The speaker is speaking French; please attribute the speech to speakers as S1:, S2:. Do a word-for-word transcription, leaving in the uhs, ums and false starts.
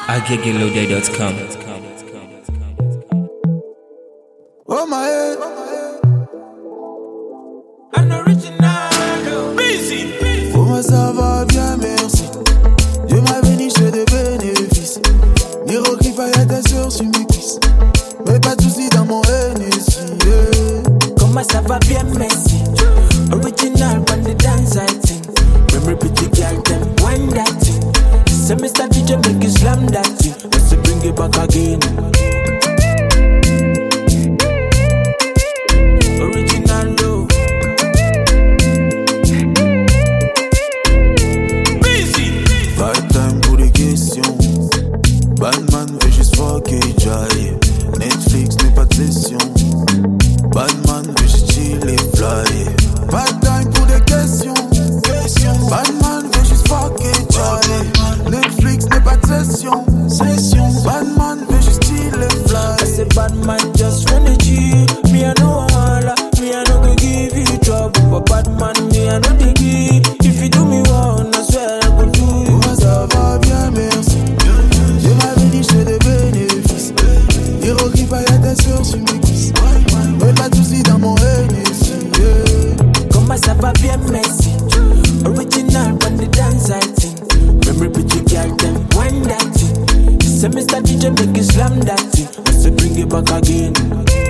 S1: agege loaded dot com.
S2: Oh my head,
S3: un original, busy.
S2: pour moi ça va bien, merci. Dieu m'a béni, j'ai des bénéfices. Miro qui faille attention sur mes cuisses. Mais pas de soucis dans mon N S I, yeah.
S3: Comment ça va bien, merci. Original when the dance I sing. Remember pretty girl, them wind that thing. Say Mister D J make you slam that thing. Let's bring it back again. Original low. Busy.
S2: Bad time pour les questions. Badman veut juste fucker Jai. Netflix n'est pas de session. Badman veut juste chiller fly. Bad time pour des questions. Badman veut juste fucker Jai. Netflix n'est pas de session. Badman veut juste chiller fly.
S3: I say bad man just wanna chill. Me I know all, me I no go give you trouble. But bad man me I no dey give. If you do me wrong, I swear I go do you.
S2: Moi ça va bien, merci. Dieu m'a béni, j'ai des bénéfices. Hiro qui paye attention sur mes cuisses. Mais pas de soucis dans mon N S I, yeah.
S3: Comment ça va bien, merci. Original when the dance I sing. Remember pretty girl, them wind that thing. Say Mister D J make you slam that thing. I say bring it back again.